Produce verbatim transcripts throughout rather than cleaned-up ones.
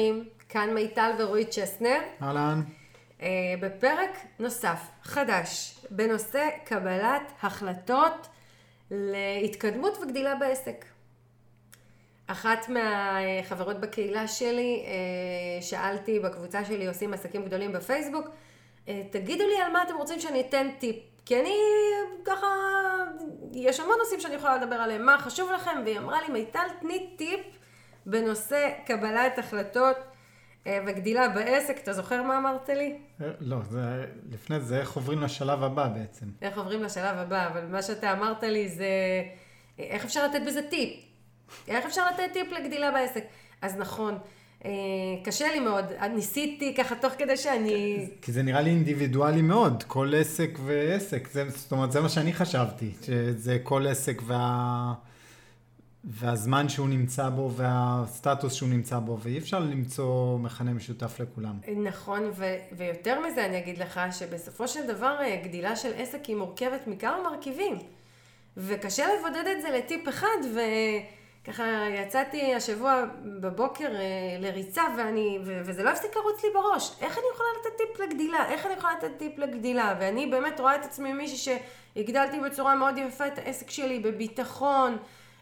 חברים, כאן מיטל ורועי צ'סנר. אהלן. בפרק נוסף, חדש, בנושא קבלת החלטות להתקדמות וגדילה בעסק. אחת מהחברות בקהילה שלי, שאלתי בקבוצה שלי עושים עסקים גדולים בפייסבוק, תגידו לי על מה אתם רוצים שאני אתן טיפ, כי אני ככה, יש המון נושאים שאני יכולה לדבר עליהם, מה חשוב לכם? והיא אמרה לי, מיטל, תני טיפ בנושא קבלת החלטות וגדילה בעסק. אתה זוכר מה אמרת לי? לא, זה, לפני זה איך עוברים לשלב הבא בעצם. איך עוברים לשלב הבא, אבל מה שאתה אמרת לי זה, איך אפשר לתת בזה טיפ? איך אפשר לתת טיפ לגדילה בעסק? אז נכון, קשה לי מאוד, ניסיתי ככה תוך כדי שאני... כי זה נראה לי אינדיבידואלי מאוד, כל עסק ועסק, זה, זאת אומרת, זה מה שאני חשבתי, שזה כל עסק וה... והזמן שהוא נמצא בו והסטטוס שהוא נמצא בו, ואי אפשר למצוא מכנה משותף לכולם. נכון, ו- ויותר מזה אני אגיד לך שבסופו של דבר גדילה של עסק היא מורכבת מכמה מרכיבים, וקשה לבודד את זה לטיפ אחד, וככה יצאתי השבוע בבוקר לריצה, ואני, ו- וזה לא הפסיק לרוץ לי בראש, איך אני יכולה לתת טיפ לגדילה, איך אני יכולה לתת טיפ לגדילה, ואני באמת רואה את עצמי מישהי שהגדלתי בצורה מאוד יפה את העסק שלי בביטחון,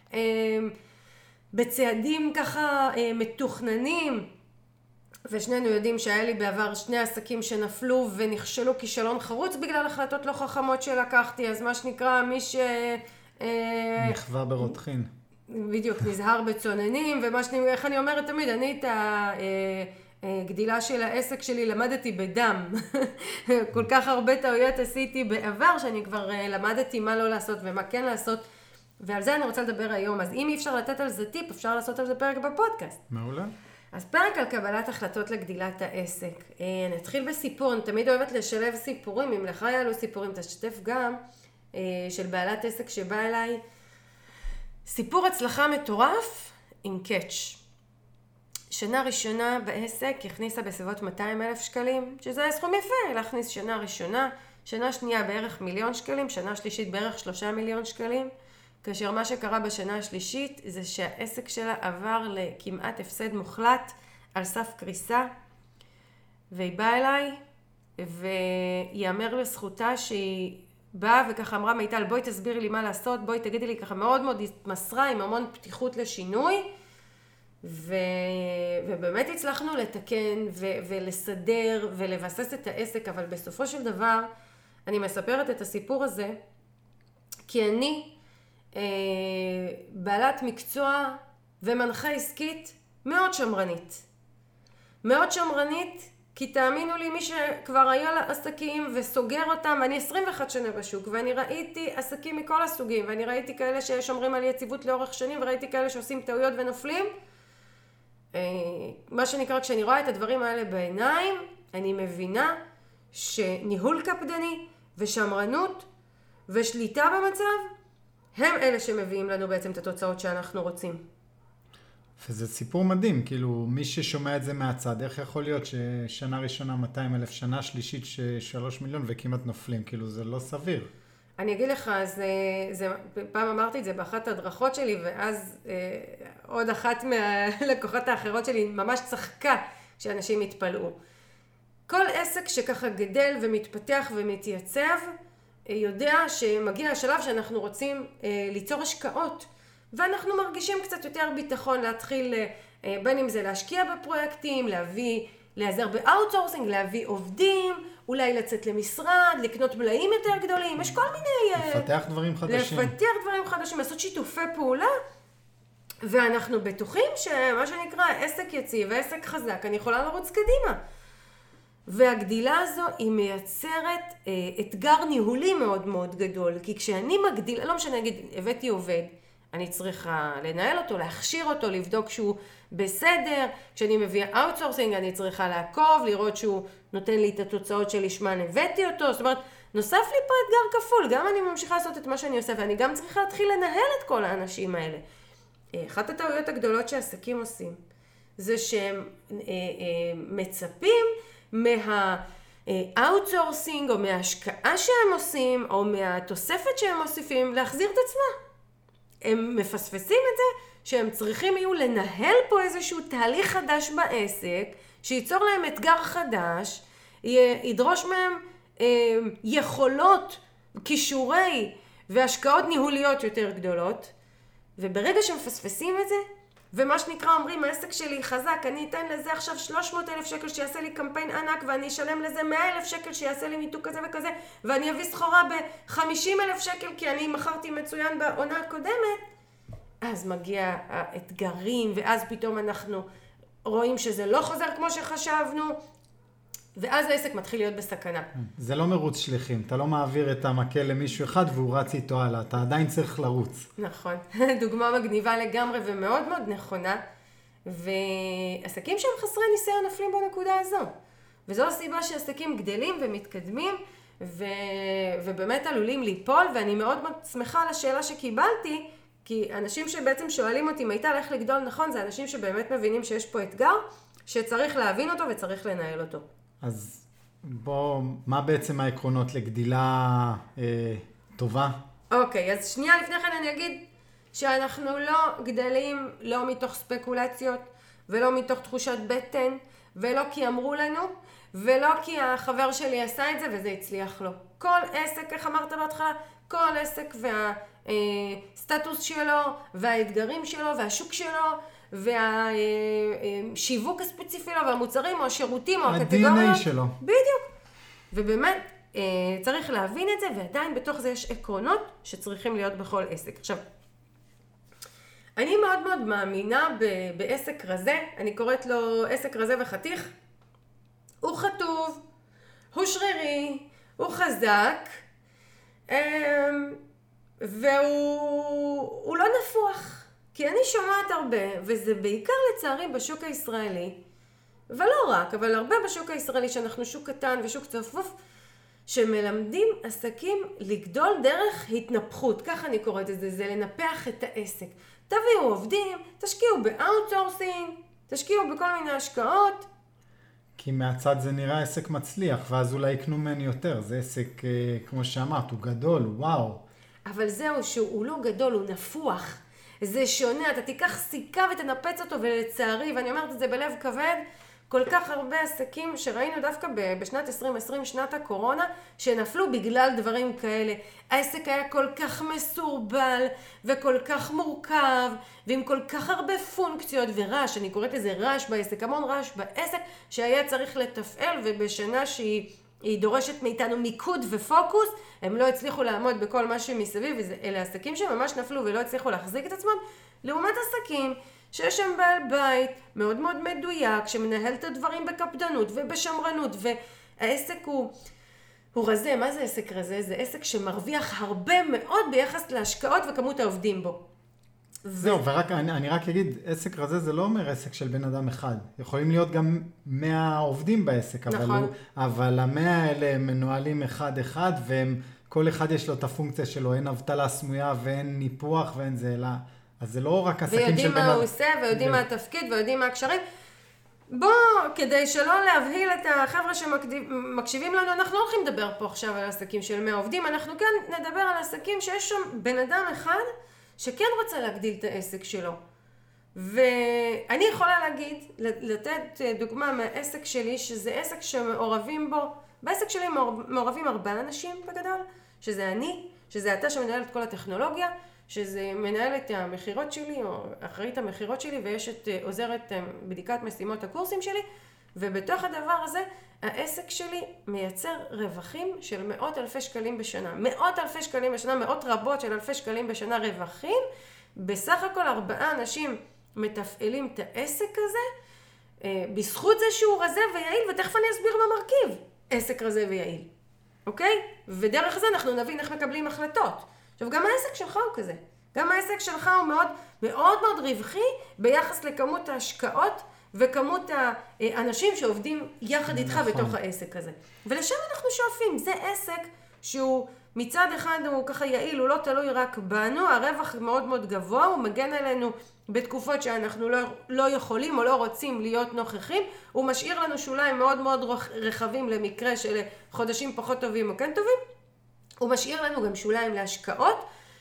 בצעדים ככה מתוכננים, ושנינו יודעים שהיה לי בעבר שני עסקים שנפלו ונכשלו כישלון חרוץ בגלל החלטות לא חכמות שלקחתי, אז מה שנקרא מי ש... נכווה ברותחין. בדיוק, נזהר בצוננים, ומה שאני, איך אני אומרת תמיד, אני את הגדילה של העסק שלי למדתי בדם. כל כך הרבה טעויות עשיתי בעבר שאני כבר למדתי מה לא לעשות ומה כן לעשות, ועל זה אני רוצה לדבר היום. אז אם אי אפשר לתת על זה טיפ, אפשר לעשות על זה פרק בפודקאסט. מעולה. אז פרק על קבלת החלטות לגדילת העסק. אני אתחיל בסיפור, אני תמיד אוהבת לשלב סיפורים, אם לך היה לו סיפורים, תשתף גם, של בעלת עסק שבא אליי. סיפור הצלחה מטורף עם קאץ'. שנה ראשונה בעסק הכניסה בסביבות מאתיים אלף שקלים, שזה סכום יפה, להכניס שנה ראשונה, שנה שנייה בערך מיליון שקלים, שנה שלישית בערך שלושה מיליון שקלים. כאשר מה שקרה בשנה השלישית זה שהעסק שלה עבר לכמעט הפסד מוחלט על סף קריסה, והיא באה אליי ויאמר לזכותה שהיא באה וככה אמרה, מיטל בואי תסבירי לי מה לעשות, בואי תגידי לי, ככה מאוד מאוד התמסרה עם המון פתיחות לשינוי, ו... ובאמת הצלחנו לתקן ו... ולסדר ולבסס את העסק. אבל בסופו של דבר אני מספרת את הסיפור הזה כי אני בעלת מקצוע ומנחה עסקית מאוד שמרנית. מאוד שמרנית, כי תאמינו לי, מי שכבר היה לה עסקים וסוגר אותם, אני עשרים ואחת שנה בשוק, ואני ראיתי עסקים מכל הסוגים, ואני ראיתי כאלה ששומרים על יציבות לאורך שנים, וראיתי כאלה שעושים טעויות ונופלים. מה שנקרא, כשאני רואה את הדברים האלה בעיניים, אני מבינה שניהול קפדני ושמרנות ושליטה במצב, הם אלה שמביאים לנו בעצם את התוצאות שאנחנו רוצים. וזה סיפור מדהים, כאילו מי ששומע את זה מהצד, איך יכול להיות ששנה ראשונה מאתיים אלף, שנה שלישית שלוש מיליון וכמעט נופלים, כאילו זה לא סביר. אני אגיד לך, זה, זה, פעם אמרתי את זה באחת הדרכות שלי, ואז אה, עוד אחת מהלקוחות האחרות שלי ממש צחקה שאנשים התפלאו. כל עסק שככה גדל ומתפתח ומתייצב, יודע שמגיע השלב שאנחנו רוצים אה, ליצור השקעות, ואנחנו מרגישים קצת יותר ביטחון להתחיל, אה, בין אם זה להשקיע בפרויקטים, להביא, להיעזר באוטסורסינג, להביא עובדים, אולי לצאת למשרד, לקנות מלאים יותר גדולים, יש כל מיני... אה, לפתח דברים חדשים. לפתח דברים חדשים, לעשות שיתופי פעולה, ואנחנו בטוחים שמה שנקרא עסק יציב, עסק חזק, אני יכולה לרוץ קדימה. והגדילה הזו היא מייצרת אה, אתגר ניהולי מאוד מאוד גדול, כי כשאני מגדיל, לא משנה, נגיד, הבאתי עובד, אני צריכה לנהל אותו, להכשיר אותו, לבדוק שהוא בסדר, כשאני מביאה אאוטסורסינג אני צריכה לעקוב, לראות שהוא נותן לי את התוצאות שלשמן הבאתי אותו, זאת אומרת, נוסף לי פה אתגר כפול, גם אני ממשיכה לעשות את מה שאני עושה, ואני גם צריכה להתחיל לנהל את כל האנשים האלה. אחת הטעויות הגדולות שעסקים עושים, זה שהם אה, אה, מצפים, מהאוטסורסינג או מההשקעה שהם עושים או מהתוספת שהם מוסיפים להחזיר את עצמה. הם מפספסים את זה שהם צריכים יהיו לנהל פה איזשהו תהליך חדש בעסק, שייצור להם אתגר חדש, ידרוש מהם אה, יכולות, כישורי והשקעות ניהוליות יותר גדולות, וברגע שמפספסים את זה, ומה שנקרא אומרים, העסק שלי חזק, אני אתן לזה עכשיו שלוש מאות אלף שקל שיעשה לי קמפיין ענק, ואני אשלם לזה מאה אלף שקל שיעשה לי מיתוג כזה וכזה, ואני אביא סחורה ב-חמישים אלף שקל כי אני מכרתי מצוין בעונה הקודמת, אז מגיע האתגרים, ואז פתאום אנחנו רואים שזה לא חוזר כמו שחשבנו, ואז העסק מתחיל להיות בסכנה. זה לא מרוץ שליחים, אתה לא מעביר את המקל למישהו אחד והוא רץ איתו הלאה, אתה עדיין צריך לרוץ. נכון, דוגמה מגניבה לגמרי ומאוד מאוד נכונה, ועסקים שהם חסרי ניסיון נופלים בנקודה הזו. וזו הסיבה שעסקים גדלים ומתקדמים, ו... ובאמת עלולים ליפול, ואני מאוד מאוד שמחה על השאלה שקיבלתי, כי אנשים שבעצם שואלים אותי אם הייתה איך לגדול נכון, זה אנשים שבאמת מבינים שיש פה אתגר, שצריך להבין אותו וצריך לנהל אותו. אז בוא, מה בעצם העקרונות לגדילה אה, טובה? אוקיי, אז שנייה לפני כן אני אגיד שאנחנו לא גדלים לא מתוך ספקולציות, ולא מתוך תחושת בטן, ולא כי אמרו לנו, ולא כי החבר שלי עשה את זה וזה הצליח לו. כל עסק, איך אמרת בהתחלה, כל עסק והסטטוס שלו, והאתגרים שלו, והשוק שלו, והשיווק הספציפי לו, והמוצרים או השירותים או הקטגוריות. ה-די אן איי שלו. בדיוק. ובאמת צריך להבין את זה, ועדיין בתוך זה יש עקרונות שצריכים להיות בכל עסק. עכשיו, אני מאוד מאוד מאמינה בעסק רזה, אני קוראת לו עסק רזה וחתיך. הוא חטוב, הוא שרירי, הוא חזק, והוא לא נפוח. כי אני שומעת הרבה, וזה בעיקר לצערי בשוק הישראלי, ולא רק, אבל הרבה בשוק הישראלי, שאנחנו שוק קטן ושוק צפוף, שמלמדים עסקים לגדול דרך התנפחות, ככה אני קוראת את זה, זה לנפח את העסק. תביאו עובדים, תשקיעו באוטסורסינג, תשקיעו בכל מיני השקעות. כי מהצד זה נראה עסק מצליח, ואז אולי יקנו ממני יותר, זה עסק, כמו שאמרת, הוא גדול, וואו. אבל זהו שהוא לא גדול, הוא נפוח. זה שונה, אתה תיקח סיכה ותנפץ אותו, ולצערי, ואני אומרת את זה בלב כבד, כל כך הרבה עסקים שראינו דווקא בשנת עשרים עשרים, שנת הקורונה, שנפלו בגלל דברים כאלה. העסק היה כל כך מסורבל, וכל כך מורכב, ועם כל כך הרבה פונקציות ורעש, אני קוראת לזה רעש בעסק, המון רעש בעסק, שהיה צריך לתפעל, ובשנה שהיא היא דורשת מאיתנו מיקוד ופוקוס, הם לא הצליחו לעמוד בכל מה שמסביב, ואלה עסקים שממש נפלו ולא הצליחו להחזיק את עצמם, לעומת עסקים שיש שם בעל בית מאוד מאוד מדויק, שמנהל את הדברים בקפדנות ובשמרנות, והעסק הוא, הוא רזה. מה זה עסק רזה? זה עסק שמרוויח הרבה מאוד ביחס להשקעות וכמות העובדים בו. זהו, ורק, אני, אני רק אגיד, עסק רזה זה לא אומר עסק של בן אדם אחד. יכולים להיות גם מאה עובדים בעסק, אבל, נכון. הוא, אבל המאה האלה מנוהלים אחד אחד, והם, כל אחד יש לו את הפונקציה שלו, אין אבטלה סמויה ואין ניפוח ואין זה, אלא, אז זה לא רק עסקים של בן אדם. ויודעים מה הוא עושה, ויודעים מה התפקיד, ויודעים מה הקשרים. בוא, כדי שלא להבהיל את החבר'ה שמקשיבים לנו, אנחנו לא הולכים לדבר פה עכשיו על עסקים של מאה עובדים, אנחנו כן נדבר על עסקים שיש שם בן אדם אחד, שכן רוצה להגדיל את העסק שלו. ואני יכולה להגיד, לתת דוגמה מהעסק שלי, שזה עסק שמעורבים בו, בעסק שלי מעורבים ארבעה אנשים בגדול, שזה אני, שזה אתה שמנהל את כל הטכנולוגיה, שזה מנהל את המחירות שלי, או אחראית המחירות שלי, ויש את עוזרת בדיקת משימות הקורסים שלי, ובתוך הדבר הזה, העסק שלי מייצר רווחים של מאות אלפי שקלים בשנה. מאות אלפי שקלים בשנה, מאות רבות של אלפי שקלים בשנה רווחים. בסך הכל ארבעה אנשים מתפעלים את העסק הזה, בזכות זה שהוא רזה ויעיל, ותכף אני אסביר מה מרכיב עסק רזה ויעיל. אוקיי? ודרך זה אנחנו נבין איך מקבלים החלטות. עכשיו, גם העסק שלך הוא כזה. גם העסק שלך הוא מאוד מאוד מאוד רווחי ביחס לכמות ההשקעות וכמות האנשים שעובדים יחד איתך נכון. בתוך העסק הזה. ולשם אנחנו שואפים. זה עסק שהוא מצד אחד הוא ככה יעיל, הוא לא תלוי רק בנו, הרווח מאוד מאוד גבוה, הוא מגן עלינו בתקופות שאנחנו לא, לא יכולים או לא רוצים להיות נוכחים, הוא משאיר לנו שוליים מאוד מאוד רחבים למקרה של חודשים פחות טובים או כן טובים, הוא משאיר לנו גם שוליים להשקעות,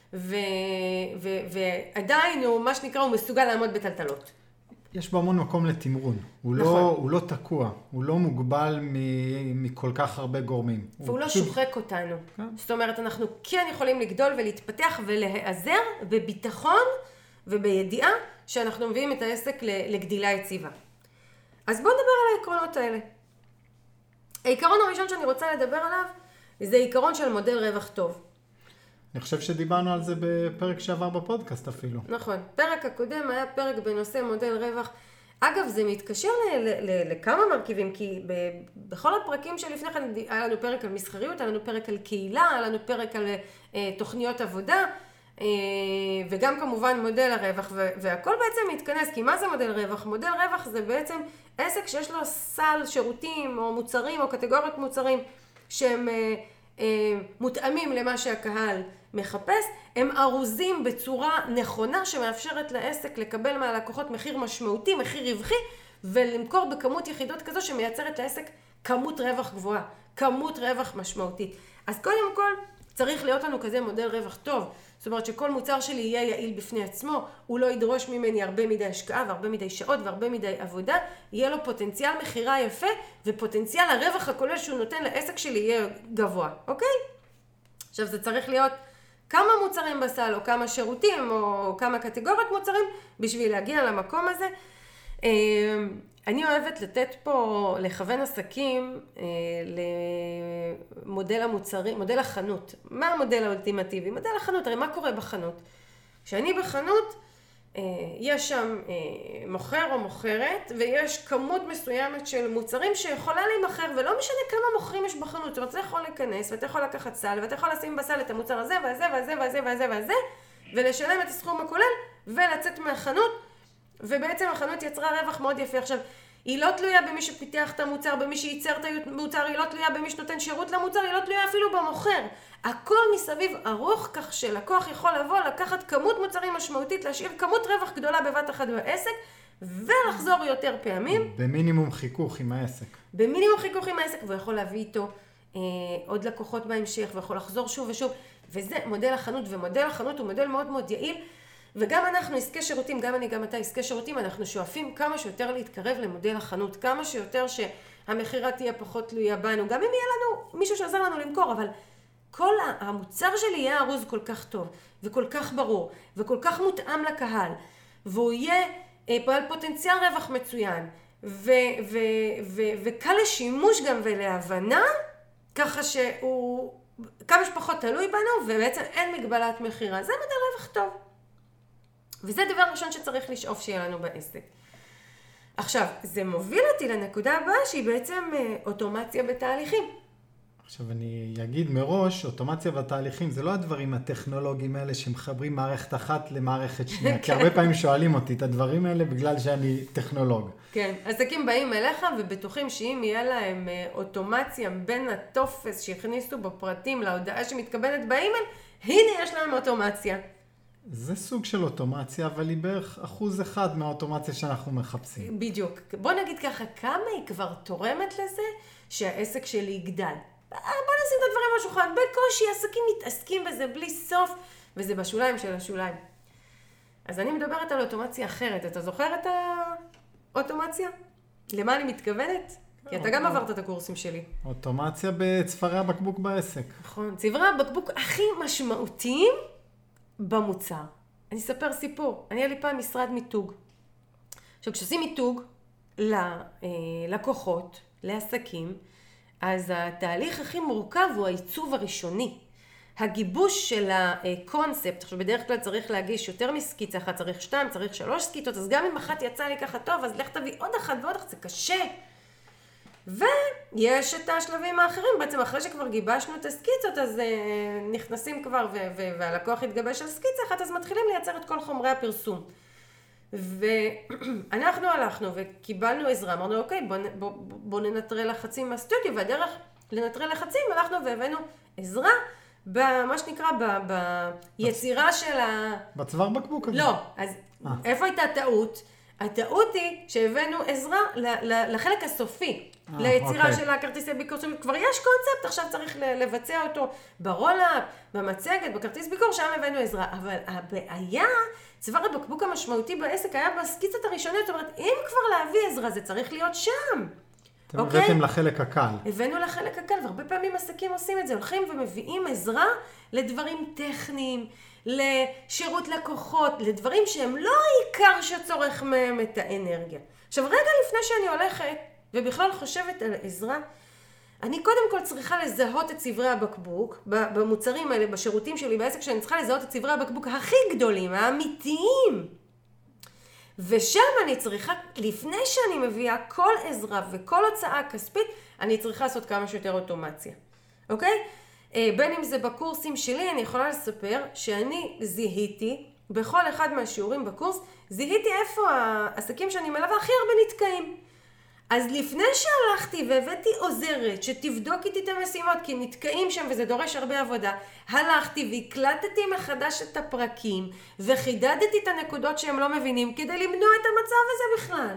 ו, ו, ועדיין הוא, מה שנקרא, הוא מסוגל לעמוד בטלטלות. יש בו המון מקום לתמרון. הוא, נכון. לא, הוא לא תקוע, הוא לא מוגבל מ, מכל כך הרבה גורמים. והוא לא פשוט... שוחק אותנו. כן. זאת אומרת, אנחנו כן יכולים לגדול ולהתפתח ולהיעזר בביטחון ובידיעה שאנחנו מביאים את העסק לגדילה יציבה. אז בואו נדבר על העקרונות האלה. העיקרון הראשון שאני רוצה לדבר עליו, זה עיקרון של מודל רווח טוב. אני חושב שדיברנו על זה בפרק שעבר בפודקאסט אפילו. נכון. פרק הקודם היה פרק בנושא מודל רווח. אגב, זה מתקשר ל- ל- לכמה מרכיבים, כי ב- בכל הפרקים שלפני כן היה לנו פרק על מסחריות, היה לנו פרק על קהילה, היה לנו פרק על אה, תוכניות עבודה, אה, וגם כמובן מודל הרווח, ו- והכל בעצם מתכנס, כי מה זה מודל רווח? מודל רווח זה בעצם עסק שיש לו סל שירותים או מוצרים או קטגוריות מוצרים שהם אה, אה, מותאמים למה שהקהל מחפש, הם ארוזים בצורה נכונה שמאפשרת לעסק לקבל מהלקוחות מחיר משמעותי, מחיר רווחי, ולמכור בכמות יחידות כזו שמייצרת לעסק כמות רווח גבוהה, כמות רווח משמעותית. אז קודם כל צריך להיות לנו כזה מודל רווח טוב, זאת אומרת שכל מוצר שלי יהיה יעיל בפני עצמו, הוא לא ידרוש ממני הרבה מדי השקעה והרבה מדי שעות והרבה מדי עבודה, יהיה לו פוטנציאל מחירה יפה, ופוטנציאל הרווח הכולל שהוא נותן לעסק שלי יהיה גבוה, אוקיי? עכשיו זה צריך להיות כמה מוצרים בסל, או כמה שירותים, או כמה קטגוריות מוצרים, בשביל להגיע למקום הזה. אני אוהבת לתת פה, לכוון עסקים, למודל המוצרים, מודל החנות. מה המודל האולטימטיבי? מודל החנות, הרי מה קורה בחנות? כשאני בחנות, יש שם מוכר או מוכרת, ויש כמות מסוימת של מוצרים שיכולה להימכר, ולא משנה כמה מוכרים יש בחנות. זאת אומרת, אתה יכול להיכנס, ואתה יכול לקחת סל, ואתה יכול לשים בסל את המוצר הזה, והזה, והזה, והזה, והזה, והזה, ולשלם את הסכום הכולל, ולצאת מהחנות, ובעצם החנות יצרה רווח מאוד יפה. עכשיו, היא לא תלויה במי שפיתח את המוצר, במי שייצר את המוצר, היא לא תלויה במי שנותן שירות למוצר, היא לא תלויה אפילו במוכר. הכל מסביב ארוך, כך שלקוח יכול לבוא, לקחת כמות מוצרים משמעותית, להשאיר כמות רווח גדולה בבת אחת בעסק, ולחזור יותר פעמים. במינימום חיכוך עם העסק. במינימום חיכוך עם העסק, והוא יכול להביא איתו אה, עוד לקוחות בהמשך, ויכול לחזור שוב ושוב, וזה מודל החנות, ומודל החנות הוא מודל מאוד מאוד יעיל, וגם אנחנו עסקי שירותים, גם אני גם אתה עסקי שירותים, אנחנו שואפים כמה שיותר להתקרב למודל החנות, כמה שיותר שהמחירה תהיה פחות תלויה בנו, גם אם יהיה לנו מישהו שעזר לנו למכור, אבל כל המוצר שלי יהיה ארוז כל כך טוב, וכל כך ברור, וכל כך מותאם לקהל, והוא יהיה פועל פוטנציאל רווח מצוין, ו- ו- ו- וקל לשימוש גם ולהבנה, ככה שהוא כמה שפחות תלוי בנו, ובעצם אין מגבלת מחירה. זה מודל רווח טוב. וזה דבר ראשון שצריך לשאוף שיהיה לנו בעסק. עכשיו, זה מוביל אותי לנקודה הבאה שהיא בעצם אוטומציה בתהליכים. עכשיו אני אגיד מראש, אוטומציה בתהליכים זה לא הדברים הטכנולוגיים האלה שמחברים מערכת אחת למערכת שנייה, כי הרבה פעמים שואלים אותי את הדברים האלה בגלל שאני טכנולוג. כן, עסקים באים אליך ובטוחים שאם יהיה להם אוטומציה בין הטופס שהכניסו בפרטים להודעה שמתקבלת באימייל, הנה יש להם אוטומציה. זה סוג של אוטומציה, אבל היא בערך אחוז אחד מהאוטומציה שאנחנו מחפשים. בדיוק. בוא נגיד ככה, כמה היא כבר תורמת לזה שהעסק שלי יגדל? בוא נשים את הדברים בשולחן, בקושי עסקים מתעסקים בזה בלי סוף, וזה בשוליים של השוליים. אז אני מדברת על אוטומציה אחרת. אתה זוכר את האוטומציה? למה אני מתכוונת? כי אתה גם עברת את הקורסים שלי. אוטומציה בצווארי הבקבוק בעסק. נכון, צווארי הבקבוק הכי משמעותיים במוצר. אני אספר סיפור. אני היה לי פעם משרד מיתוג. עכשיו, כשעושים מיתוג ללקוחות, לעסקים, אז התהליך הכי מורכב הוא העיצוב הראשוני. הגיבוש של הקונספט, עכשיו בדרך כלל צריך להגיש יותר מסקיצה אחת, צריך שתיים, צריך שלוש סקיצות, אז גם אם אחת יצאה לי ככה טוב, אז לך תביא עוד אחת ועוד אחת, זה קשה. ויש את השלבים האחרים, בעצם אחרי שכבר גיבשנו את הסקיצות, אז נכנסים כבר, והלקוח התגבש על סקיצה אחת, אז מתחילים לייצר את כל חומרי הפרסום. ואנחנו הלכנו וקיבלנו עזרה, אמרנו אוקיי, בוא, בוא, בוא ננטרל לחצים מהסטודיו, והדרך לנטרל לחצים הלכנו והבאנו עזרה, במה שנקרא, ביצירה של ה... בצוואר בקבוק הזה. לא, אז 아. איפה הייתה טעות? הטעות היא שהבאנו עזרה לחלק הסופי, ליצירה של הכרטיסי ביקור. כבר יש קונספט, עכשיו צריך לבצע אותו ברולאפ, במצגת, בכרטיס ביקור, שם הבאנו עזרה. אבל הבעיה, צוואר הבקבוק המשמעותי בעסק היה בסקיצות הראשוניות, זאת אומרת, אם כבר להביא עזרה, זה צריך להיות שם. אתם הבאתם לחלק הקל. הבאנו לחלק הקל, והרבה פעמים עסקים עושים את זה, הולכים ומביאים עזרה לדברים טכניים, לשירות לקוחות, לדברים שהם לא העיקר שצורך מהם את האנרגיה. עכשיו, רגע לפני שאני הולכת, ובכלל חושבת על עזרה, אני קודם כל צריכה לזהות את צברי הבקבוק, במוצרים האלה, בשירותים שלי בעסק, שאני צריכה לזהות את צברי הבקבוק הכי גדולים, האמיתיים. ושם אני צריכה, לפני שאני מביאה כל עזרה וכל הוצאה כספית, אני צריכה לעשות כמה שיותר אוטומציה. אוקיי? בין אם זה בקורסים שלי, אני יכולה לספר שאני זיהיתי, בכל אחד מהשיעורים בקורס, זיהיתי איפה העסקים שאני מלווה הכי הרבה נתקעים. אז לפני שהלכתי והבאתי עוזרת שתבדוק איתי את המשימות, כי נתקעים שם וזה דורש הרבה עבודה, הלכתי והקלטתי מחדש את הפרקים, וחידדתי את הנקודות שהם לא מבינים, כדי למנוע את המצב הזה בכלל.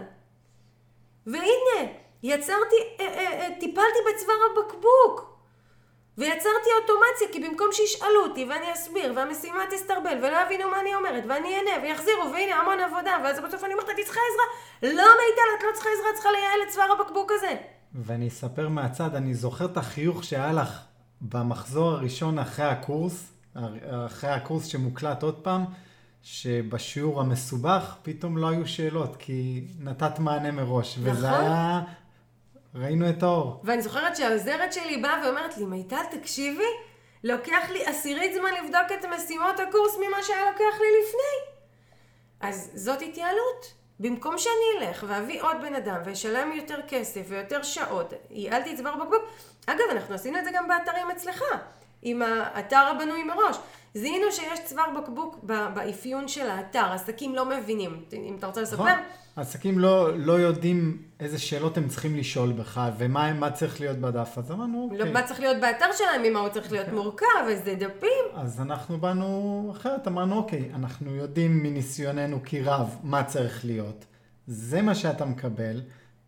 והנה, יצרתי, טיפלתי בצוואר הבקבוק. ויצרתי אוטומציה, כי במקום שישאלו אותי ואני אסביר, והמשימה תסתרבל, ולא יבינו מה אני אומרת, ואני אענה, ויחזירו, והנה המון עבודה, ואז בסוף אני אומרת, את צריכה עזרה. לא מיטל, את לא צריכה עזרה, את צריכה לייעל את צוואר הבקבוק הזה. ואני אספר מהצד, אני זוכר את החיוך שהיה לך במחזור הראשון אחרי הקורס, אחרי הקורס שמוקלט עוד פעם, שבשיעור המסובך פתאום לא היו שאלות, כי נתת מענה מראש, נכון. וזה היה... ראינו את האור. ואני זוכרת שהעוזרת שלי באה ואומרת לי, מיטל, תקשיבי, לוקח לי עשירית זמן לבדוק את משימות הקורס ממה שהיה לוקח לי לפני. אז זאת התייעלות. במקום שאני אלך ואביא עוד בן אדם וישלם יותר כסף ויותר שעות, ייעלתי את צוואר בקבוק. אגב, אנחנו עשינו את זה גם באתרים אצלך, עם האתר הבנוי מראש. זיהינו שיש צוואר בקבוק באפיון של האתר, עסקים לא מבינים. אם אתה רוצה לספר? עסקים לא, לא יודעים איזה שאלות הם צריכים לשאול בך, ומה מה צריך להיות בדף. אז אמרנו, אוקיי. לא, מה צריך להיות באתר שלהם, ממה הוא צריך להיות מורכב, איזה דפים. אז אנחנו באנו אחרת, אמרנו, אוקיי, אנחנו יודעים מניסיוננו כרב מה צריך להיות. זה מה שאתה מקבל.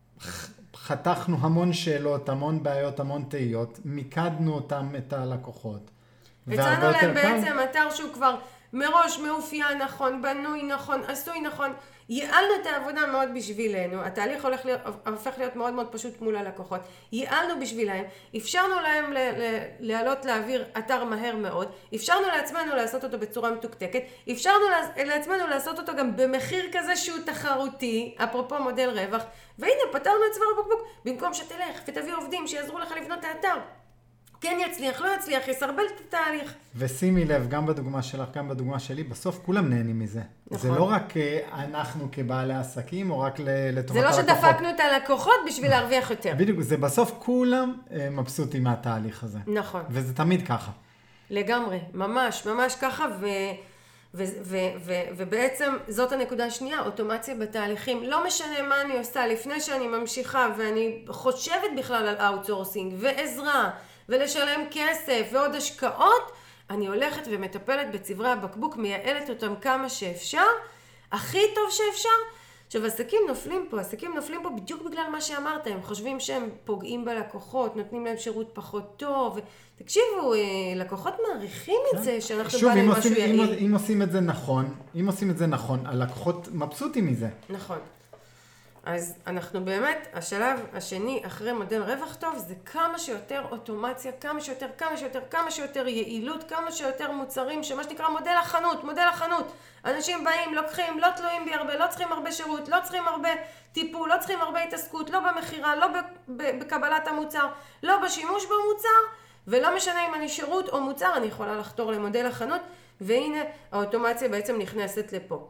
חתכנו המון שאלות, המון בעיות, המון תהיות, מיקדנו אותם, את הלקוחות. הצענו להם בעצם אתר שהוא כבר מראש מאופיין נכון, בנוי נכון, עשוי נכון. ייעלנו את העבודה מאוד בשבילנו, התהליך הולך להיות, הופך להיות מאוד מאוד פשוט מול הלקוחות. ייעלנו בשבילהם, אפשרנו להם לעלות להעביר אתר מהר מאוד, אפשרנו לעצמנו לעשות אותו בצורה מתוקתקת, אפשרנו לעצמנו לעשות אותו גם במחיר כזה שהוא תחרותי, אפרופו מודל רווח, והנה פתרנו את צוואר הבקבוק, במקום שתלך ותביא עובדים שיעזרו לך לבנות את האתר. כן יצליח, לא יצליח, יסרבל את התהליך. ושימי לב, גם בדוגמה שלך, גם בדוגמה שלי, בסוף כולם נהנים מזה. נכון. זה לא רק אנחנו כבעלי עסקים, או רק לטובת הלקוחות. זה לא שדפקנו את הלקוחות בשביל להרוויח יותר. בדיוק, זה בסוף כולם מבסוטים מהתהליך הזה. נכון. וזה תמיד ככה. לגמרי, ממש, ממש ככה, ו... ו- ו- ו- ובעצם זאת הנקודה השנייה, אוטומציה בתהליכים. לא משנה מה אני עושה לפני שאני ממשיכה, ואני חושבת בכלל על אאוטסורסינג ועזרה, ולשלם כסף ועוד השקעות, אני הולכת ומטפלת בצברי הבקבוק, מייעלת אותם כמה שאפשר, הכי טוב שאפשר. עכשיו, עסקים נופלים פה, עסקים נופלים פה בדיוק בגלל מה שאמרת, הם חושבים שהם פוגעים בלקוחות, נותנים להם שירות פחות טוב, תקשיבו, לקוחות מעריכים את זה שאנחנו בא להם משהו יעיל. שוב, אם עושים את זה נכון, אם עושים את זה נכון, הלקוחות מבסוטים מזה. נכון. אז אנחנו באמת, השלב השני אחרי מודל רווח טוב, זה כמה שיותר אוטומציה, כמה שיותר, כמה שיותר, כמה שיותר יעילות, כמה שיותר מוצרים, שמה שנקרא מודל החנות, מודל החנות. אנשים באים, לוקחים, לא תלויים בי הרבה, לא צריכים הרבה שירות, לא צריכים הרבה טיפול, לא צריכים הרבה התעסקות, לא במחירה, לא בקבלת המוצר, לא בשימוש במוצר, ולא משנה אם אני שירות או מוצר, אני יכולה לחתור למודל החנות, והנה האוטומציה בעצם נכנסת לפה.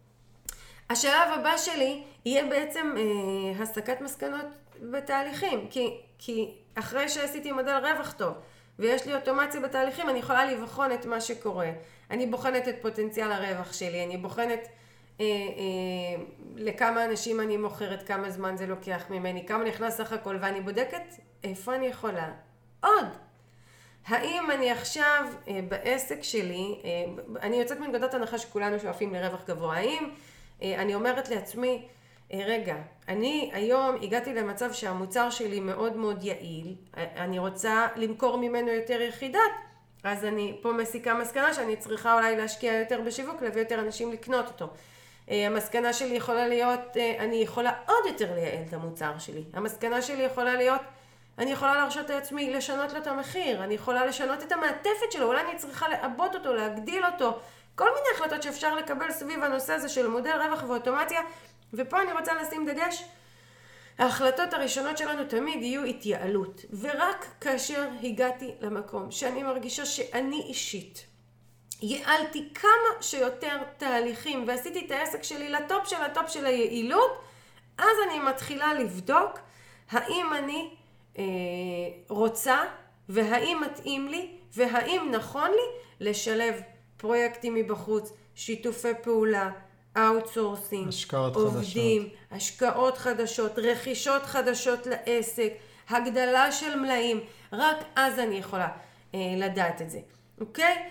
השלב הבא שלי יהיה בעצם אה, הסקת מסקנות בתהליכים, כי, כי אחרי שעשיתי מודל רווח טוב ויש לי אוטומציה בתהליכים, אני יכולה לבחון את מה שקורה. אני בוחנת את פוטנציאל הרווח שלי, אני בוחנת אה, אה, לכמה אנשים אני מוכרת, כמה זמן זה לוקח ממני, כמה נכנס סך הכל, ואני בודקת איפה אני יכולה. עוד! האם אני עכשיו אה, בעסק שלי, אה, אני יוצאת מנקודת הנחה שכולנו שואפים לרווח גבוה, האם אני אומרת לעצמי, רגע, אני היום הגעתי למצב שהמוצר שלי מאוד מאוד יעיל, אני רוצה למכור ממנו יותר יחידת, אז אני פה מסיקה מסקנה שאני צריכה אולי להשקיע יותר בשיווק, להביא יותר אנשים לקנות אותו. המסקנה שלי יכולה להיות, אני יכולה עוד יותר לייעל את המוצר שלי. המסקנה שלי יכולה להיות, אני יכולה להרשות לעצמי לשנות לו את המחיר, אני יכולה לשנות את המעטפת שלו, אולי אני צריכה לעבות אותו, להגדיל אותו, כל מיני החלטות שאפשר לקבל סביב הנושא הזה של מודל רווח ואוטומציה, ופה אני רוצה לשים דגש. ההחלטות הראשונות שלנו תמיד יהיו התייעלות, ורק כאשר הגעתי למקום שאני מרגישה שאני אישית, ייעלתי כמה שיותר תהליכים ועשיתי את העסק שלי לטופ של הטופ של היעילות, אז אני מתחילה לבדוק האם אני אה, רוצה והאם מתאים לי והאם נכון לי לשלב פרויקטים מבחוץ, שיתופי פעולה, אאוטסורסינג, השקעות עובדים, חדשות. השקעות חדשות, רכישות חדשות לעסק, הגדלה של מלאים, רק אז אני יכולה אה, לדעת את זה, אוקיי?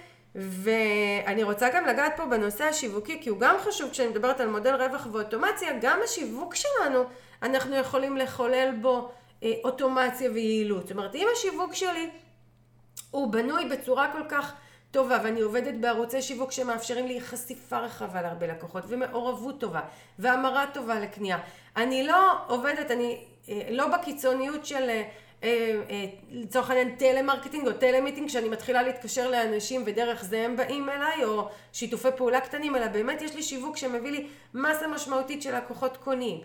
ואני רוצה גם לגעת פה בנושא השיווקי, כי הוא גם חשוב כשאני מדברת על מודל רווח ואוטומציה, גם השיווק שלנו, אנחנו יכולים לחולל בו אה, אוטומציה ויעילות. זאת אומרת, אם השיווק שלי הוא בנוי בצורה כל כך טובה, ואני עובדת בערוצי שיווק שמאפשרים לי חשיפה רחבה להרבה לקוחות, ומעורבות טובה, והמרה טובה לקנייה. אני לא עובדת, אני אה, לא בקיצוניות של אה, אה, לצורך העניין טלמרקטינג או טלמיטינג, שאני מתחילה להתקשר לאנשים ודרך זה הם באים אליי, או שיתופי פעולה קטנים, אלא באמת יש לי שיווק שמביא לי מסה משמעותית של לקוחות קונים,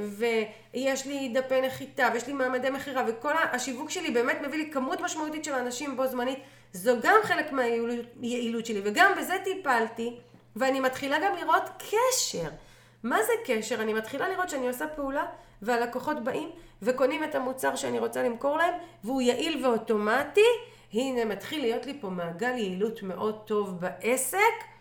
ויש לי דפי נחיתה, ויש לי מעמדי מחירה, וכל השיווק שלי באמת מביא לי כמות משמעותית של אנשים בו זמנית. זו גם חלק מהיעילות שלי, וגם בזה טיפלתי, ואני מתחילה גם לראות קשר. מה זה קשר? אני מתחילה לראות שאני עושה פעולה, והלקוחות באים וקונים את המוצר שאני רוצה למכור להם, והוא יעיל ואוטומטי. הנה, מתחיל להיות לי פה מעגל יעילות מאוד טוב בעסק,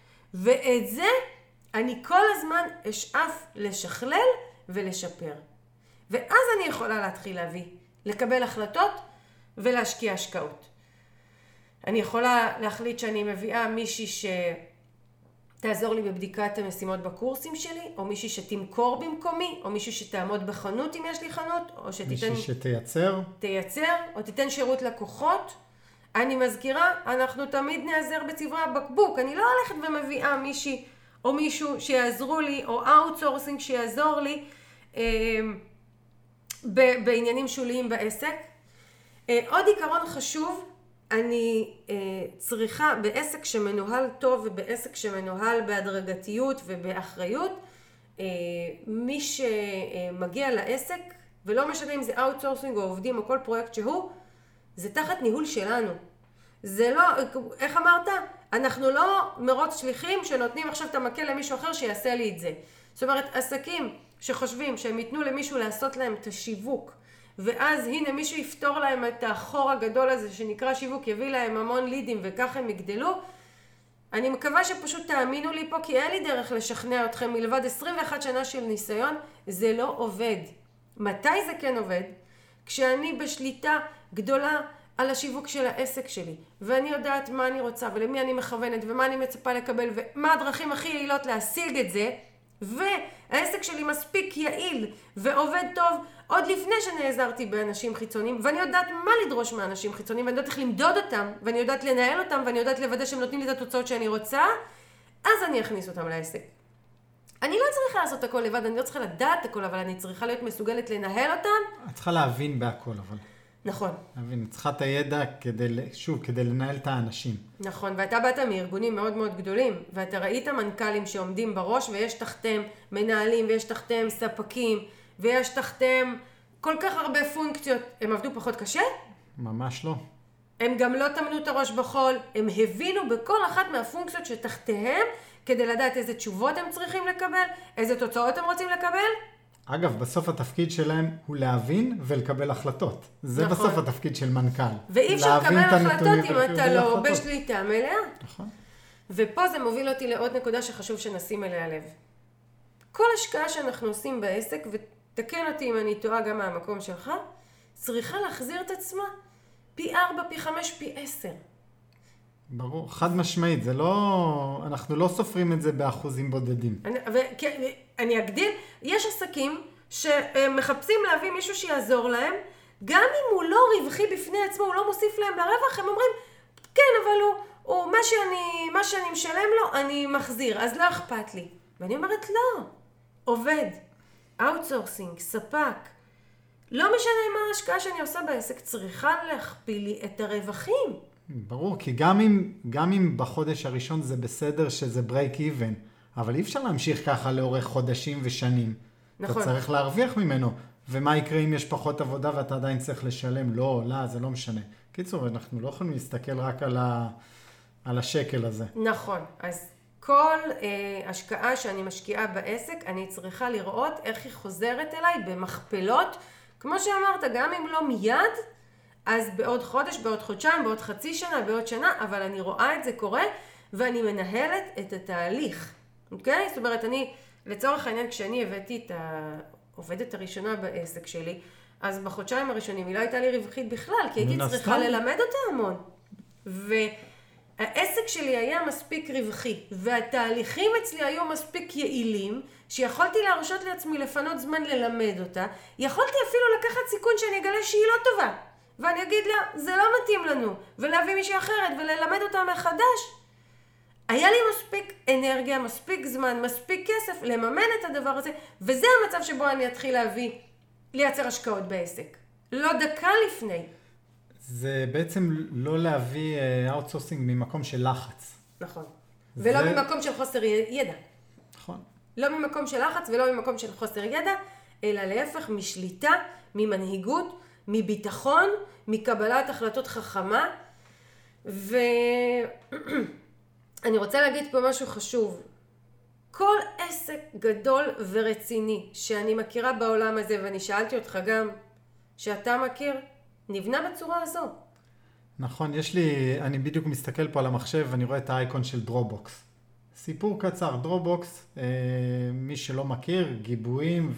ואת זה אני כל הזמן אשאף לשכלל ולשפר. ואז אני יכולה להתחיל להביא, לקבל החלטות ולהשקיע השקעות. אני יכולה להחליט שאני מביאה מישהי שתעזור לי בבדיקת המשימות בקורסים שלי, או מישהי שתמכור במקומי, או מישהי שתעמוד בחנות אם יש לי חנות, או שתיתן... מישהי שתייצר. תייצר, או תיתן שירות לקוחות. אני מזכירה, אנחנו תמיד נעזר בצברי הבקבוק. אני לא הולכת ומביאה מישהי או מישהו שיעזרו לי, או אאוטסורסינג שיעזור לי אה, בעניינים שוליים בעסק. אה, עוד עיקרון חשוב, אני אה, צריכה בעסק שמנוהל טוב ובעסק שמנוהל בהדרגתיות ובאחריות, אה, מי שמגיע לעסק, ולא משנה אם זה אאוטסורסינג או עובדים או כל פרויקט שהוא, זה תחת ניהול שלנו. זה לא, איך אמרת? אנחנו לא מרוץ שליחים שנותנים עכשיו את המקל למישהו אחר שיעשה לי את זה. זאת אומרת, עסקים שחושבים שהם ייתנו למישהו לעשות להם את השיווק, ואז הנה מישהו יפתור להם את החור הגדול הזה שנקרא שיווק, יביא להם המון לידים וכך הם יגדלו. אני מקווה שפשוט תאמינו לי פה, כי אין לי דרך לשכנע אתכם מלבד עשרים ואחת שנה של ניסיון, זה לא עובד. מתי זה כן עובד? כשאני בשליטה גדולה על השיווק של העסק שלי, ואני יודעת מה אני רוצה ולמי אני מכוונת ומה אני מצפה לקבל ומה הדרכים הכי יעילות להשיג את זה, והעסק שלי מספיק יעיל ועובד טוב עוד לפני שנעזרתי באנשים חיצוניים, ואני יודעת מה לדרוש מאנשים חיצוניים, ואני יודעת איך למדוד אותם, ואני יודעת לנהל אותם, ואני יודעת לוודא שהם נותנים לי את התוצאות שאני רוצה, אז אני אכניס אותם לעסק. אני לא צריכה לעשות הכל לבד, אני לא צריכה לדעת הכל, אבל אני צריכה להיות מסוגלת לנהל אותם. את צריכה להבין בהכל, אבל. נכון. להבין, את צריכה את הידע כדי, שוב, כדי לנהל את האנשים. נכון, ואתה באת מארגונים מאוד מאוד גדולים, ואתה ראית מנכ"לים שעומדים בראש, ויש תחתם מנהלים, ויש תחתם ספקים, ויש תחתם כל כך הרבה פונקציות. הם עבדו פחות קשה? ממש לא. הם גם לא תמנו את הראש בחול, הם הבינו בכל אחת מהפונקציות שתחתיהם, כדי לדעת איזה תשובות הם צריכים לקבל, איזה תוצאות הם רוצים לקבל. אגב, בסוף התפקיד שלהם הוא להבין ולקבל החלטות. זה נכון. בסוף התפקיד של מנכ"ל. ואי אפשר לקבל החלטות אם אתה לא בשליטה מלאה. נכון. ופה זה מוביל אותי לעוד נקודה שחשוב שנשים אליה לב. כל השקעה שאנחנו עושים בעסק, ותקן אותי אם אני טועה גם מהמקום שלך, צריכה להחזיר את עצמה פי ארבע, פי חמש, פי עשר. ברור, חד משמעית, זה לא, אנחנו לא סופרים את זה באחוזים בודדים. אני, ו, אני אגדיל, יש עסקים שמחפשים להביא מישהו שיעזור להם, גם אם הוא לא רווחי בפני עצמו, הוא לא מוסיף להם לרווח, הם אומרים, כן, אבל הוא, הוא מה, שאני, מה שאני משלם לו, אני מחזיר, אז לא אכפת לי. ואני אומרת, לא, עובד, אאוטסורסינג, ספק, לא משנה מה ההשקעה שאני עושה בעסק, צריכה להכפיל לי את הרווחים. ברור, כי גם אם, גם אם בחודש הראשון זה בסדר שזה break even, אבל אי אפשר להמשיך ככה לאורך חודשים ושנים. נכון. אתה צריך להרוויח ממנו. ומה יקרה אם יש פחות עבודה ואתה עדיין צריך לשלם? לא, לא, זה לא משנה. קיצור, אנחנו לא יכולים להסתכל רק על, ה, על השקל הזה. נכון. אז כל אה, השקעה שאני משקיעה בעסק, אני צריכה לראות איך היא חוזרת אליי במכפלות. כמו שאמרת, גם אם לא מיד, אז בעוד חודש, בעוד חודשיים, בעוד חצי שנה, בעוד שנה, אבל אני רואה את זה קורה, ואני מנהלת את התהליך. אוקיי? זאת אומרת, אני, לצורך העניין, כשאני הבאתי את העובדת הראשונה בעסק שלי, אז בחודשיים הראשונים היא לא הייתה לי רווחית בכלל, כי הייתי צריכה ללמד אותה המון. והעסק שלי היה מספיק רווחי, והתהליכים אצלי היו מספיק יעילים, שיכולתי להרשות לעצמי לפנות זמן ללמד אותה, יכולתי אפילו לקחת סיכון שאני אגלה שהיא לא טובה, ואני אגיד לה, זה לא מתאים לנו, ולהביא מישהי אחרת וללמד אותה מחדש. היה לי מספיק אנרגיה, מספיק זמן, מספיק כסף לממן את הדבר הזה, וזה המצב שבו אני אתחיל להביא, לייצר השקעות בעסק. לא דקה לפני. זה בעצם לא להביא אאוטסורסינג ממקום של לחץ. נכון. זה... ולא ממקום של חוסר ידע. נכון. לא ממקום של לחץ ולא ממקום של חוסר ידע, אלא להפך משליטה, ממנהיגות, מביטחון, מקבלת החלטות חכמה. ואני רוצה להגיד פה משהו חשוב. כל עסק גדול ורציני שאני מכירה בעולם הזה, ואני שאלתי אותך גם, שאתה מכיר, נבנה בצורה הזו. נכון, יש לי, אני בדיוק מסתכל פה על המחשב ואני רואה את האייקון של דרופבוקס. סיפור קצר, דרופבוקס, אה, מי שלא מכיר, גיבויים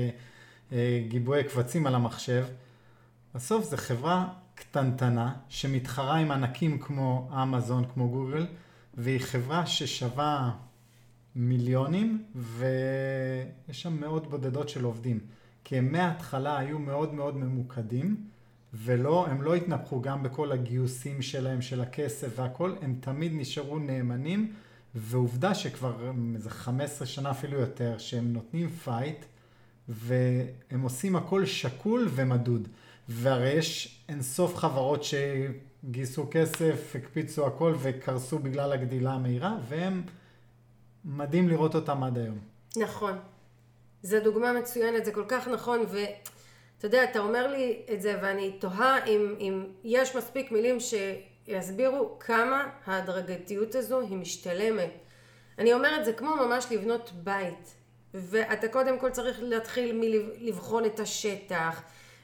וגיבויי קבצים על המחשב. בסוף זה חברה קטנטנה שמתחרה עם ענקים כמו אמזון, כמו גוגל, והיא חברה ששווה מיליונים ויש שם מאות בודדות של עובדים. כי הם מההתחלה היו מאוד מאוד ממוקדים, ולא, הם לא התנפחו גם בכל הגיוסים שלהם, של הכסף והכל, הם תמיד נשארו נאמנים, ועובדה שכבר איזה חמש עשרה שנה אפילו יותר, שהם נותנים פייט, והם עושים הכל שקול ומדוד. והרי יש אינסוף חברות שגייסו כסף, הקפיצו הכל וקרסו בגלל הגדילה המהירה, והם מדהים לראות אותם עד היום. נכון. זו דוגמה מצוינת, זה כל כך נכון, ואתה יודע, אתה אומר לי את זה, ואני תוהה אם, אם יש מספיק מילים שיסבירו כמה ההדרגתיות הזו היא משתלמת. אני אומרת, זה כמו ממש לבנות בית, ואתה קודם כל צריך להתחיל מלבחון את השטח,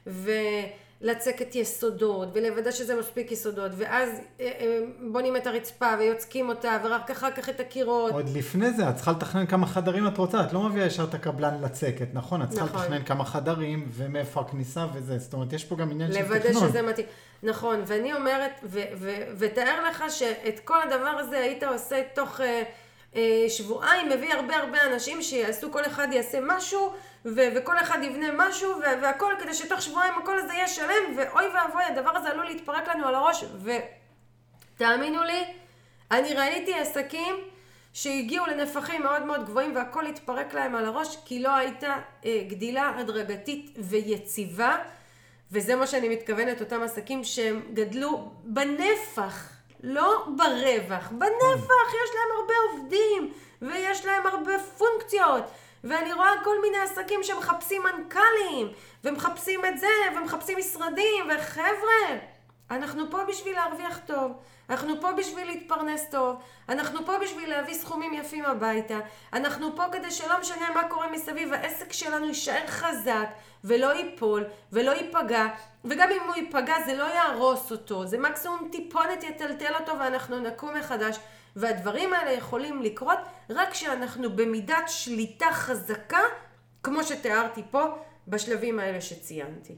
ולצקת יסודות, ולוודא שזה מספיק יסודות, ואז בונים את הרצפה ויוצקים אותה, ורק אחר כך את הקירות. עוד לפני זה, את צריכה לתכנן כמה חדרים את רוצה, את לא מביאה ישר את הקבלן לצקת, נכון? את צריכה נכון. לתכנן כמה חדרים, ומאיפה הכניסה וזה, זאת אומרת, יש פה גם עניין של תכנון. לוודא שזה מתאים. נכון, ואני אומרת, ו- ו- ותאר לך שאת כל הדבר הזה היית עושה תוך אה, אה, שבועיים, מביא הרבה הרבה אנשים שיעשו, כל אחד יעשה משהו, ו- וכל אחד יבנה משהו, ו- והכל כדי שתוך שבועיים הכל הזה יהיה שלם, ואוי ואבוי, הדבר הזה עלול להתפרק לנו על הראש, ותאמינו לי, אני ראיתי עסקים שהגיעו לנפחים מאוד מאוד גבוהים, והכל התפרק להם על הראש, כי לא הייתה אה, גדילה הדרגתית ויציבה, וזה מה שאני מתכוונת, אותם עסקים שהם גדלו בנפח, לא ברווח, בנפח, יש להם הרבה עובדים, ויש להם הרבה פונקציות, ואני רואה כל מיני עסקים שמחפשים מנכ"לים, ומחפשים את זה, ומחפשים משרדים, וחבר'ה, אנחנו פה בשביל להרוויח טוב, אנחנו פה בשביל להתפרנס טוב, אנחנו פה בשביל להביא סכומים יפים הביתה, אנחנו פה כדי שלא משנה מה קורה מסביב, העסק שלנו יישאר חזק, ולא ייפול, ולא ייפגע, וגם אם הוא ייפגע זה לא יהרוס אותו, זה מקסימום טיפונת יטלטל אותו ואנחנו נקום מחדש, והדברים האלה יכולים לקרות רק שאנחנו במידת שליטה חזקה, כמו שתיארתי פה, בשלבים האלה שציינתי.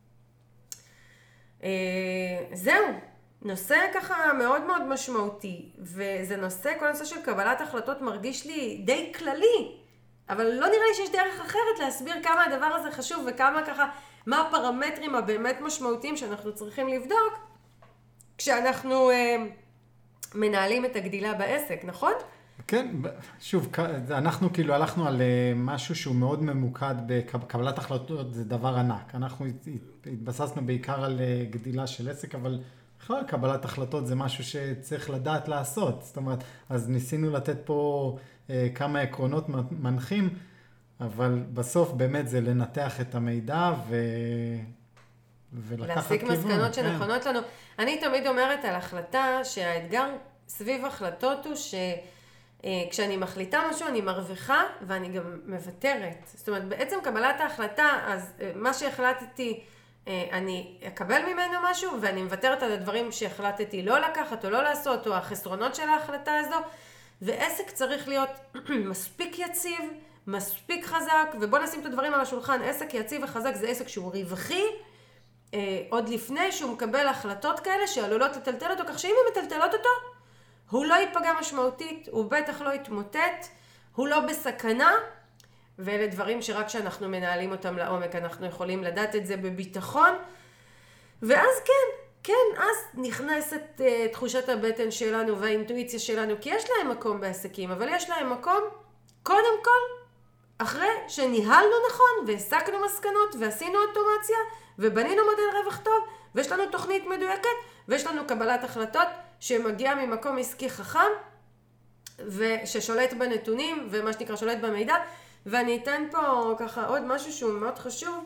זהו, נושא ככה מאוד מאוד משמעותי, וזה נושא, כל נושא של קבלת החלטות מרגיש לי די כללי, אבל לא נראה לי שיש דרך אחרת להסביר כמה הדבר הזה חשוב וכמה ככה, מה הפרמטרים הבאמת משמעותיים שאנחנו צריכים לבדוק כשאנחנו אה, מנהלים את הגדילה בעסק, נכון? כן, שוב, אנחנו כאילו הלכנו על משהו שהוא מאוד ממוקד בקבלת החלטות, זה דבר ענק. אנחנו התבססנו בעיקר על גדילה של עסק, אבל בכלל קבלת החלטות זה משהו שצריך לדעת לעשות. זאת אומרת, אז ניסינו לתת פה כמה עקרונות מנחים, אבל בסוף באמת זה לנתח את המידע ו... ולקחת כיוון. להסיק מסקנות שנכונות לנו. אני תמיד אומרת על החלטה שהאתגר סביב החלטות הוא ש... כשאני מחליטה משהו אני מרוויחה ואני גם מוותרת. זאת אומרת, בעצם קבלת ההחלטה, אז מה שהחלטתי, אני אקבל ממנו משהו ואני מוותרת על הדברים שהחלטתי לא לקחת או לא לעשות, או החסרונות של ההחלטה הזו. ועסק צריך להיות מספיק יציב, מספיק חזק, ובוא נשים את הדברים על השולחן. עסק יציב וחזק זה עסק שהוא רווחי, עוד לפני שהוא מקבל החלטות כאלה שעלולות לטלטל אותו, כך שאם הם מטלטלות אותו, הוא לא ייפגע משמעותית, הוא בטח לא יתמוטט, הוא לא בסכנה, ואלה דברים שרק כשאנחנו מנהלים אותם לעומק, אנחנו יכולים לדעת את זה בביטחון, ואז כן, כן, אז נכנסת uh, תחושת הבטן שלנו והאינטואיציה שלנו, כי יש להם מקום בעסקים, אבל יש להם מקום, קודם כל, אחרי שניהלנו נכון, והסקנו מסקנות, ועשינו אוטומציה, ובנינו מודל רווח טוב, ויש לנו תוכנית מדויקת, ויש לנו קבלת החלטות, שמגיע ממקום עסקי חכם, וששולט בנתונים, ומה שנקרא שולט במידע, ואני אתן פה ככה עוד משהו שהוא מאוד חשוב.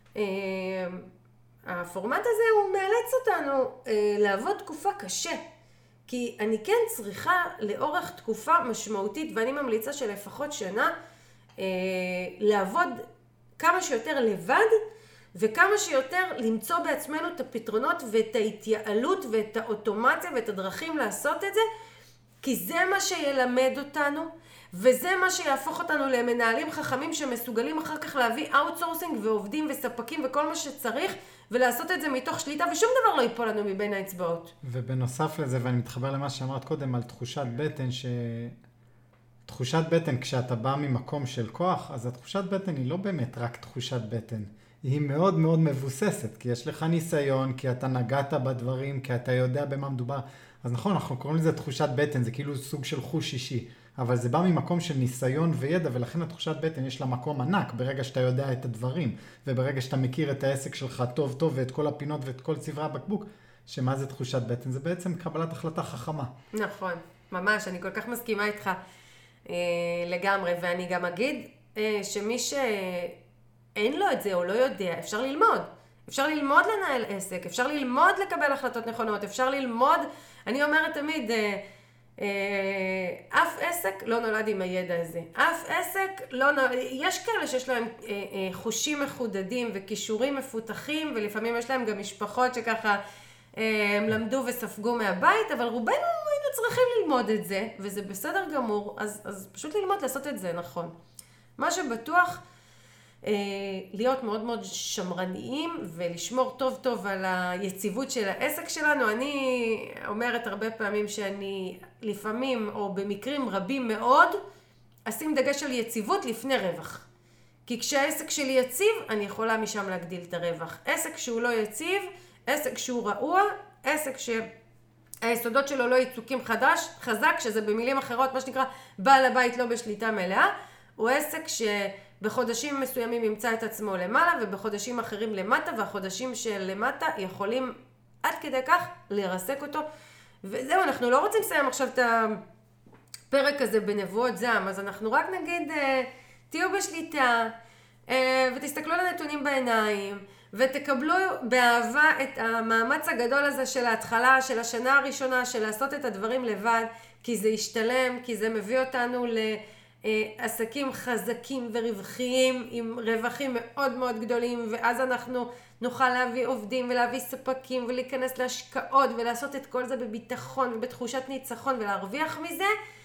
הפורמט הזה הוא מאלץ אותנו לעבוד תקופה קשה, כי אני כן צריכה לאורך תקופה משמעותית, ואני ממליצה שלפחות שנה, לעבוד כמה שיותר לבד, וכמה שיותר למצוא בעצמנו את הפתרונות ואת ההתייעלות ואת האוטומציה ואת הדרכים לעשות את זה, כי זה מה שילמד אותנו, וזה מה שיהפוך אותנו למנהלים חכמים שמסוגלים אחר כך להביא אאוטסורסינג ועובדים וספקים וכל מה שצריך, ולעשות את זה מתוך שליטה, ושום דבר לא ייפול לנו מבין האצבעות. ובנוסף לזה, ואני מתחבר למה שאמרת קודם על תחושת בטן, ש... תחושת בטן, כשאתה בא ממקום של כוח, אז התחושת בטן היא לא באמת רק תחושת בטן. היא מאוד מאוד מבוססת, כי יש לך ניסיון, כי אתה נגעת בדברים, כי אתה יודע במה מדובר. אז נכון, אנחנו קוראים לזה תחושת בטן, זה כאילו סוג של חוש אישי, אבל זה בא ממקום של ניסיון וידע, ולכן התחושת בטן יש לה מקום ענק ברגע שאתה יודע את הדברים, וברגע שאתה מכיר את העסק שלך טוב טוב, ואת כל הפינות ואת כל צברי הבקבוק, שמה זה תחושת בטן? זה בעצם קבלת החלטה חכמה. נכון, ממש, אני כל כך מסכימה איתך אה, לגמרי, ואני גם אגיד אה, שמי ש... אין לו את זה או לא יודע, אפשר ללמוד. אפשר ללמוד לנהל עסק, אפשר ללמוד לקבל החלטות נכונות, אפשר ללמוד, אני אומרת תמיד, אה, אה, אף עסק לא נולד עם הידע הזה. אף עסק לא נולד, יש כאלה שיש להם אה, אה, חושים מחודדים וכישורים מפותחים, ולפעמים יש להם גם משפחות שככה אה, הם למדו וספגו מהבית, אבל רובנו היינו צריכים ללמוד את זה, וזה בסדר גמור, אז, אז פשוט ללמוד לעשות את זה נכון. מה שבטוח, להיות מאוד מאוד שמרניים ולשמור טוב טוב על היציבות של העסק שלנו. אני אומרת הרבה פעמים שאני לפעמים או במקרים רבים מאוד אשים דגש על יציבות לפני רווח. כי כשהעסק שלי יציב אני יכולה משם להגדיל את הרווח. עסק שהוא לא יציב, עסק שהוא רעוע, עסק שהיסודות שלו לא יצוקים חדש, חזק, שזה במילים אחרות מה שנקרא בעל הבית לא בשליטה מלאה, הוא עסק ש... בחודשים מסוימים ימצא את עצמו למעלה, ובחודשים אחרים למטה, והחודשים של למטה יכולים עד כדי כך לרסק אותו. וזהו, אנחנו לא רוצים לסיים עכשיו את הפרק הזה בנבואות זעם, אז אנחנו רק נגיד, תהיו בשליטה, ותסתכלו על הנתונים בעיניים, ותקבלו באהבה את המאמץ הגדול הזה של ההתחלה, של השנה הראשונה, של לעשות את הדברים לבד, כי זה ישתלם, כי זה מביא אותנו ל... עסקים חזקים ורווחיים עם רווחים מאוד מאוד גדולים, ואז אנחנו נוכל להביא עובדים ולהביא ספקים ולהיכנס להשקעות ולעשות את כל זה בביטחון ובתחושת ניצחון ולהרוויח מזה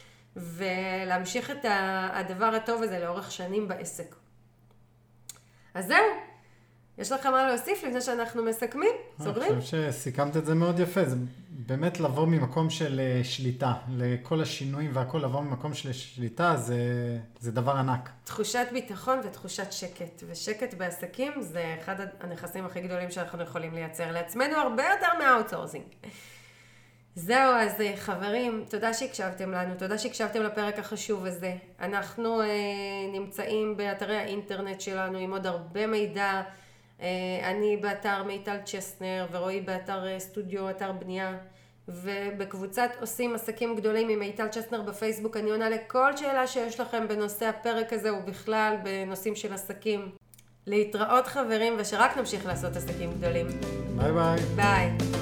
ולהמשיך את הדבר הטוב הזה לאורך שנים בעסק. אז זהו, יש לך מה להוסיף לפני שאנחנו מסכמים? סוגרים? אני חושב שסיכמת את זה מאוד יפה, זה באמת לבוא ממקום של שליטה, לכל השינויים והכל לבוא ממקום של שליטה, זה, זה דבר ענק. תחושת ביטחון ותחושת שקט, ושקט בעסקים זה אחד הנכסים הכי גדולים שאנחנו יכולים לייצר לעצמנו, הרבה יותר מהאוטסורסינג. זהו, אז חברים, תודה שהקשבתם לנו, תודה שהקשבתם לפרק החשוב הזה. אנחנו אה, נמצאים באתרי האינטרנט שלנו עם עוד הרבה מידע, אני באתר מיטל צ'סנר ורועי באתר סטודיו, אתר בנייה, ובקבוצת עושים עסקים גדולים עם מיטל צ'סנר בפייסבוק. אני עונה לכל שאלה שיש לכם בנושא הפרק הזה ובכלל בנושאים של עסקים. להתראות חברים, ושרק נמשיך לעשות עסקים גדולים. ביי ביי. ביי.